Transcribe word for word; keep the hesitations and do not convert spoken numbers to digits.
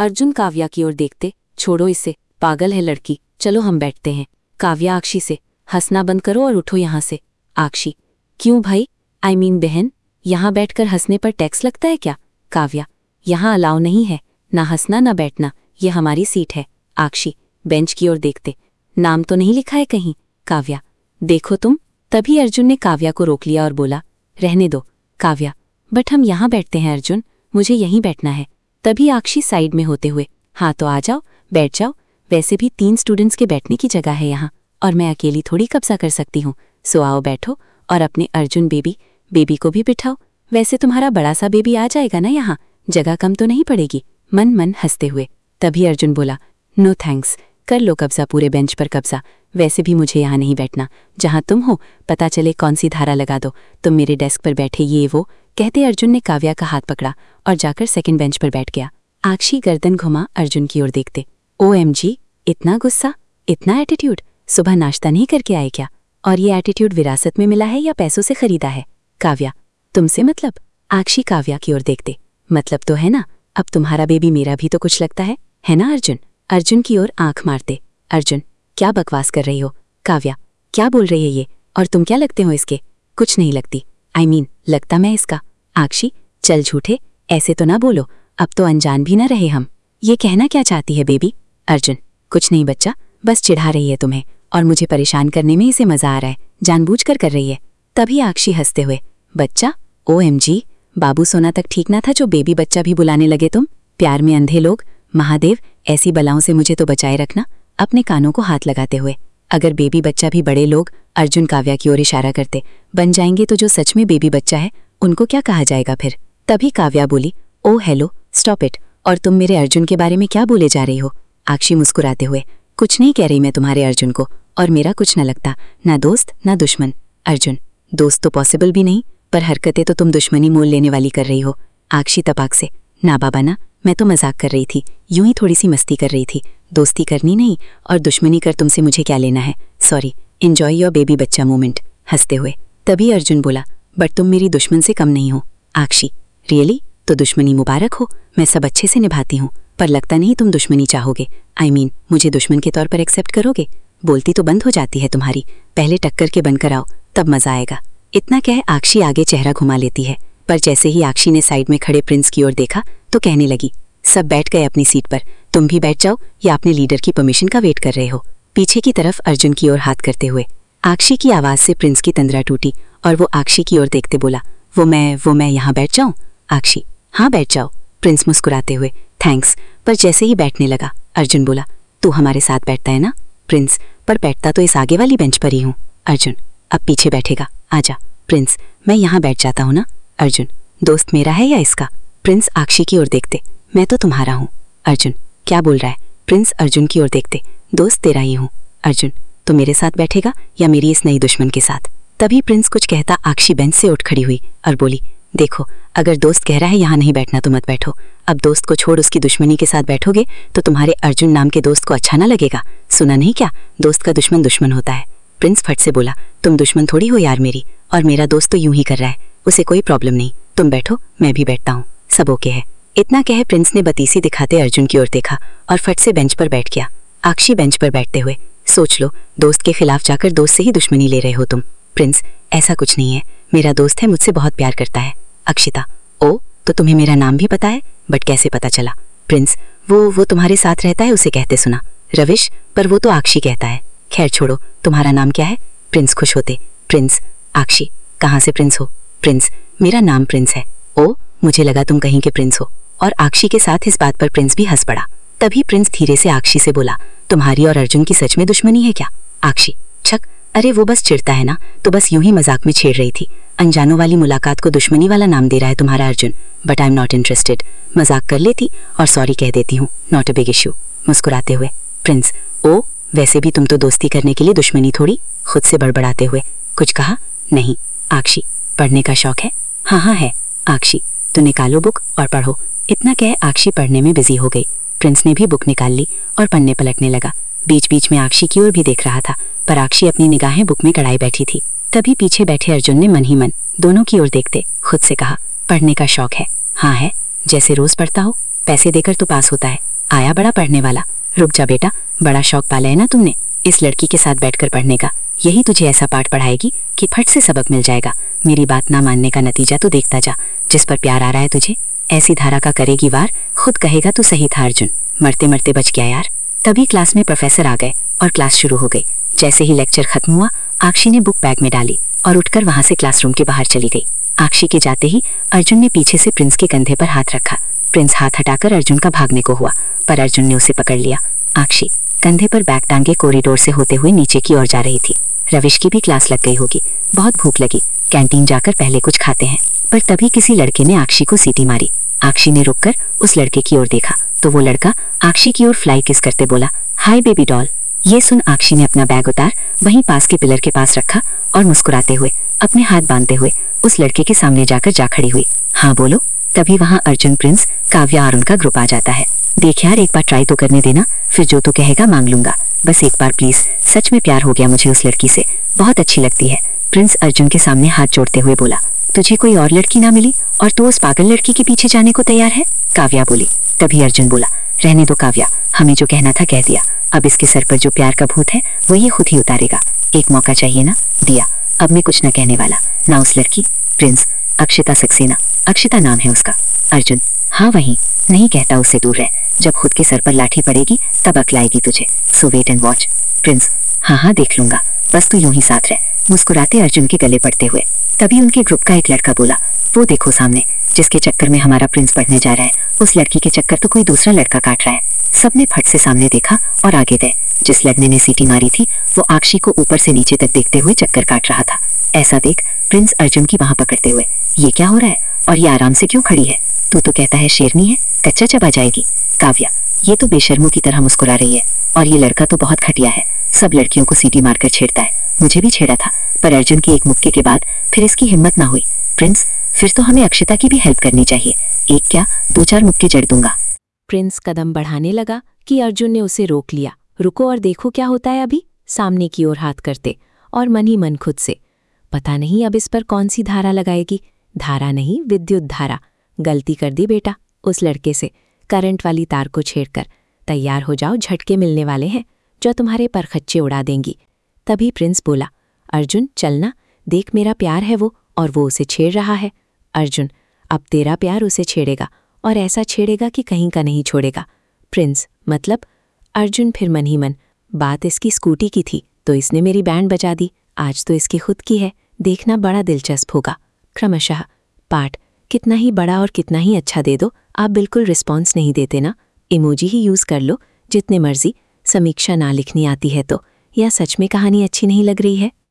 अर्जुन काव्या की ओर देखते, छोड़ो इसे, पागल है लड़की, चलो हम बैठते हैं। काव्या आक्षी से, हंसना बंद करो और उठो यहाँ से। आक्षी, क्यों भाई? आई मीन बहन, यहाँ बैठकर हंसने पर टैक्स लगता है क्या? काव्या, यहाँ अलाउ नहीं है, ना हंसना ना बैठना, ये हमारी सीट है। आक्षी बेंच की ओर देखते, नाम तो नहीं लिखा है कहीं? काव्या, देखो तुम। तभी अर्जुन ने काव्या को रोक लिया और बोला, रहने दो। काव्या, बट हम यहाँ बैठते हैं अर्जुन, मुझे यहीं बैठना है। तभी आक्षी साइड में होते हुए, हाँ तो आ जाओ, बैठ जाओ, वैसे भी तीन स्टूडेंट्स के बैठने की जगह है यहाँ, और मैं अकेली थोड़ी कब्जा कर सकती हूँ। सो आओ बैठो, और अपने अर्जुन बेबी बेबी को भी बिठाओ, वैसे तुम्हारा बड़ा सा बेबी आ जाएगा ना यहाँ, जगह कम तो नहीं पड़ेगी। मन मन हंसते हुए तभी अर्जुन बोला, नो थैंक्स, कर लो कब्जा, पूरे बेंच पर कब्जा, वैसे भी मुझे यहाँ नहीं बैठना, जहाँ तुम हो पता चले कौन सी धारा लगा दो, तुम मेरे डेस्क पर बैठे ये वो। कहते अर्जुन ने काव्या का हाथ पकड़ा और जाकर सेकंड बेंच पर बैठ गया। आक्षी गर्दन घुमा अर्जुन की ओर देखते, ओ एम जी, इतना गुस्सा, इतना एटीट्यूड, सुबह नाश्ता नहीं करके आए क्या? और ये एटीट्यूड विरासत में मिला है या पैसों से खरीदा है? काव्या, तुमसे मतलब? आक्षी काव्या की ओर देखते, मतलब तो है ना, अब तुम्हारा बेबी मेरा भी तो कुछ लगता है, है ना अर्जुन? अर्जुन की ओर आंख मारते, अर्जुन, क्या बकवास कर रही हो? काव्या, क्या बोल रही है ये, और तुम क्या लगते हो इसके? कुछ नहीं लगती, आई I मीन mean, लगता मैं इसका। आक्षी, चल झूठे, ऐसे तो ना बोलो, अब तो अनजान भी ना रहे हम। ये कहना क्या चाहती है बेबी? अर्जुन, कुछ नहीं बच्चा, बस चिढ़ा रही है तुम्हें, और मुझे परेशान करने में इसे मजा आ रहा है, जानबूझकर कर रही है। तभी आक्षी हंसते हुए, बच्चा, ओ एम जी, बाबू सोना तक ठीक ना था जो बेबी बच्चा भी बुलाने लगे तुम? प्यार में अंधे लोग, महादेव, ऐसी बलाओं से मुझे तो बचाए रखना। अपने कानों को हाथ लगाते हुए, अगर बेबी बच्चा भी बड़े लोग, अर्जुन काव्या की ओर इशारा करते, बन जाएंगे तो जो सच में बेबी बच्चा है उनको क्या कहा जाएगा फिर? तभी काव्या बोली, ओ हेलो, स्टॉप इट, और तुम मेरे अर्जुन के बारे में क्या बोले जा रही हो? आक्षी मुस्कुराते हुए, कुछ नहीं कह रही मैं तुम्हारे अर्जुन को, और मेरा कुछ न लगता, ना दोस्त ना दुश्मन। अर्जुन, दोस्त तो पॉसिबल भी नहीं, पर हरकतें तो तुम दुश्मनी मोल लेने वाली कर रही हो। आक्षी तपाक से, ना बाबा ना, मैं तो मजाक कर रही थी, यूं ही थोड़ी सी मस्ती कर रही थी, दोस्ती करनी नहीं, और दुश्मनी कर तुमसे मुझे क्या लेना है? सॉरी, एंजॉय योर बेबी बच्चा मोमेंट। हंसते हुए तभी अर्जुन बोला, बट तुम मेरी दुश्मन से कम नहीं हो। आक्षी, रियली? तो दुश्मनी मुबारक हो, मैं सब अच्छे से निभाती हूँ, पर लगता नहीं तुम दुश्मनी चाहोगे, आई I मीन mean, मुझे दुश्मन के तौर पर एक्सेप्ट करोगे? बोलती तो बंद हो जाती है तुम्हारी, पहले टक्कर के बनकर आओ, तब मजा आएगा। इतना कह आक्षी आगे चेहरा घुमा लेती है, पर जैसे ही आक्षी ने साइड में खड़े प्रिंस की ओर देखा तो कहने लगी, सब बैठ गए अपनी सीट पर, तुम भी बैठ जाओ, या अपने लीडर की परमिशन का वेट कर रहे हो? पीछे की तरफ अर्जुन की ओर हाथ करते हुए आक्षी की आवाज से प्रिंस की तंद्रा टूटी, और वो आक्षी की ओर देखते बोला, वो मैं वो मैं यहाँ बैठ जाऊँ? आक्षी, हाँ बैठ जाओ। प्रिंस मुस्कुराते हुए, थैंक्स, पर जैसे ही बैठने लगा अर्जुन बोला, तू हमारे साथ बैठता है ना? प्रिंस, पर बैठता तो इस आगे वाली बेंच पर ही हूँ। अर्जुन, अब पीछे बैठेगा, आजा। प्रिंस, मैं यहाँ बैठ जाता हूँ ना? अर्जुन, दोस्त मेरा है या इसका? प्रिंस आक्षी की ओर देखते, मैं तो तुम्हारा हूँ। अर्जुन, क्या बोल रहा है? प्रिंस अर्जुन की ओर देखते, दोस्त तेरा ही हूँ। अर्जुन, तो मेरे साथ बैठेगा या मेरी इस नई दुश्मन के साथ? तभी प्रिंस कुछ कहता आक्षी बेंच से उठ खड़ी हुई और बोली, देखो, अगर दोस्त कह रहा है यहाँ नहीं बैठना तो मत बैठो, अब दोस्त को छोड़ उसकी दुश्मनी के साथ बैठोगे तो तुम्हारे अर्जुन नाम के दोस्त को अच्छा ना लगेगा। सुना नहीं क्या, दोस्त का दुश्मन दुश्मन होता है। प्रिंस फट से बोला, तुम दुश्मन थोड़ी हो यार मेरी, और मेरा दोस्त तो यूं ही कर रहा है, उसे कोई प्रॉब्लम नहीं, तुम बैठो, मैं भी बैठता हूँ, सब ओके है। इतना कहे प्रिंस ने बतीसी दिखाते अर्जुन की ओर देखा और फट से बेंच पर बैठ गया। आक्षी बेंच पर बैठते हुए, सोच लो, दोस्त के खिलाफ जाकर दोस्त से ही दुश्मनी ले रहे हो तुम। प्रिंस, ऐसा कुछ नहीं है, मेरा दोस्त है, मुझसे बहुत प्यार करता है। अक्षिता, ओ, तो तुम्हें मेरा नाम भी पता है, बट कैसे पता चला? प्रिंस, वो वो तुम्हारे साथ रहता है, उसे कहते सुना। रविश, पर वो तो आक्षी कहता है, खैर छोड़ो, तुम्हारा नाम क्या है? प्रिंस खुश होते, प्रिंस। आक्षी, कहाँ से प्रिंस हो? प्रिंस, मेरा नाम प्रिंस है। ओ, मुझे लगा तुम कहीं के प्रिंस हो। और आक्षी के साथ इस बात पर प्रिंस भी हंस पड़ा। तभी प्रिंस धीरे से आक्षी से बोला, तुम्हारी और अर्जुन की सच में दुश्मनी है क्या? आक्षी, छक, अरे वो बस चिढ़ता है ना, तो बस यूं ही मजाक में छेड़ रही थी। अनजानों वाली मुलाकात को दुश्मनी वाला नाम दे रहा है तुम्हारा Arjun, but I am not interested. मजाक कर लेती और सॉरी कह देती हूँ, नॉट अ बिग इश्यू। मुस्कुराते हुए प्रिंस, ओ, वैसे भी तुम तो दोस्ती करने के लिए दुश्मनी थोड़ी। खुद से बड़बड़ाते हुए, कुछ कहा? नहीं। आक्षी, पढ़ने का शौक है? हाँ हाँ है। आक्षी, तो निकालो बुक और पढ़ो। इतना कह आक्षी पढ़ने में बिजी हो गई। प्रिंस ने भी बुक निकाल ली और पढ़ने पलटने लगा। बीच बीच में आक्षी की ओर भी देख रहा था, पर आक्षी अपनी निगाहें बुक में गड़ाई बैठी थी। तभी पीछे बैठे अर्जुन ने मन ही मन दोनों की ओर देखते खुद से कहा, पढ़ने का शौक है? हाँ है। जैसे रोज पढ़ता हो? पैसे देकर तो पास होता है, आया बड़ा पढ़ने वाला। रुक जा बेटा, बड़ा शौक पाला है ना तुमने इस लड़की के साथ बैठकर पढ़ने का। यही तुझे ऐसा पाठ पढ़ाएगी कि फट से सबक मिल जाएगा। मेरी बात ना मानने का नतीजा तो देखता जा। जिस पर प्यार आ रहा है तुझे, ऐसी धारा का करेगी वार, खुद कहेगा तू सही था अर्जुन। मरते मरते बच गया यार। तभी क्लास में प्रोफेसर आ गए और क्लास शुरू हो गई। जैसे ही लेक्चर खत्म हुआ, आक्षी ने बुक बैग में डाली और उठकर वहां से क्लासरूम के बाहर चली गई। आक्षी के जाते ही अर्जुन ने पीछे से प्रिंस के कंधे पर हाथ रखा। प्रिंस हाथ हटाकर अर्जुन का भागने को हुआ, पर अर्जुन ने उसे पकड़ लिया। आक्षी कंधे पर बैग टांगे कॉरिडोर से होते हुए नीचे की ओर जा रही थी। रविश की भी क्लास लग गई होगी, बहुत भूख लगी, कैंटीन जाकर पहले कुछ खाते हैं। पर तभी किसी लड़के ने आक्षी को सीटी मारी। आक्षी ने रुककर उस लड़के की ओर देखा तो वो लड़का आक्षी की ओर फ्लाई किस करते बोला, हाय बेबी डॉल। ये सुन आक्षी ने अपना बैग उतार वहीं पास के पिलर के पास रखा और मुस्कुराते हुए अपने हाथ बांधते हुए उस लड़के के सामने जाकर जा खड़ी हुई। हाँ बोलो। तभी वहां अर्जुन, प्रिंस, काव्या और उनका ग्रुप आ जाता है। देख यार, एक बार ट्राई तो करने देना, फिर जो तो कहेगा मांग लूंगा। बस एक बार प्लीज, सच में प्यार हो गया मुझे उस लड़की से, बहुत अच्छी लगती है। प्रिंस अर्जुन के सामने हाथ जोड़ते हुए बोला, तुझे कोई और लड़की ना मिली और तू उस पागल लड़की के पीछे जाने को तैयार है? काव्या बोली। तभी अर्जुन बोला, रहने दो काव्या, हमें जो कहना था कह दिया। अब इसके सर पर जो प्यार का भूत है वो ये खुद ही उतारेगा। एक मौका चाहिए ना, दिया। अब मैं कुछ न कहने वाला ना उस लड़की। प्रिंस, अक्षिता सक्सेना, अक्षिता नाम है उसका। अर्जुन, हाँ वही, नहीं कहता उससे दूर रह, जब खुद के सर पर लाठी पड़ेगी तब अकलाएगी तुझे, so wait and watch. Prince, हाँ हाँ देख लूंगा, बस तू यूं ही साथ रह, मुस्कुराते अर्जुन के गले पड़ते हुए। तभी उनके ग्रुप का एक लड़का बोला, वो देखो सामने, जिसके चक्कर में हमारा प्रिंस पढ़ने जा रहा है, उस लड़की के चक्कर तो कोई दूसरा लड़का काट रहा है। सबने फट से सामने देखा और आगे गए। जिस लड़ने ने सीटी मारी थी वो आक्षी को ऊपर से नीचे तक देखते हुए चक्कर काट रहा था। ऐसा देख प्रिंस अर्जुन की बांह पकड़ते हुए, ये क्या हो रहा है और ये आराम से क्यों खड़ी है? तू तो कहता है शेरनी है, कच्चा चबा जाएगी। काव्या, ये तो बेशर्मों की तरह मुस्कुरा रही है, और ये लड़का तो बहुत घटिया है, सब लड़कियों को सीटी मारकर छेड़ता है। मुझे भी छेड़ा था, पर अर्जुन के एक मुक्के के बाद फिर इसकी हिम्मत ना हुई। प्रिंस, फिर तो हमें अक्षिता की भी हेल्प करनी चाहिए, एक क्या दो चार मुक्के जड़ दूंगा। प्रिंस कदम बढ़ाने लगा कि अर्जुन ने उसे रोक लिया। रुको और देखो क्या होता है अभी, सामने की ओर हाथ करते और मन ही मन खुद से, पता नहीं अब इस पर कौन सी धारा लगाएगी। धारा नहीं, विद्युत धारा। गलती कर दी बेटा उस लड़के से, करंट वाली तार को छेड़कर। तैयार हो जाओ, झटके मिलने वाले हैं जो तुम्हारे परखच्चे उड़ा देंगी। तभी प्रिंस बोला, अर्जुन चलना, देख मेरा प्यार है वो, और वो उसे छेड़ रहा है। अर्जुन, अब तेरा प्यार उसे छेड़ेगा और ऐसा छेड़ेगा कि कहीं का नहीं छोड़ेगा। प्रिंस, मतलब? अर्जुन फिर मन ही मन, बात इसकी स्कूटी की थी तो इसने मेरी बैंड बजा दी, आज तो इसकी खुद की है, देखना बड़ा दिलचस्प होगा। क्रमशः पाठ कितना ही बड़ा और कितना ही अच्छा दे दो, आप बिल्कुल रिस्पॉन्स नहीं देते ना। इमोजी ही यूज़ कर लो जितने मर्जी, समीक्षा ना लिखनी आती है तो, या सच में कहानी अच्छी नहीं लग रही है?